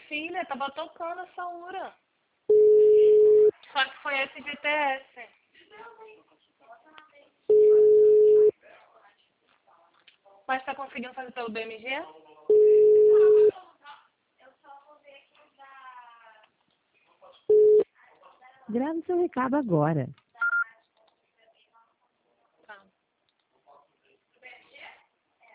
filha, tava tocando essa hora. Só que foi esse GTS. Mas tá conseguindo fazer pelo BMG? Grave seu recado agora.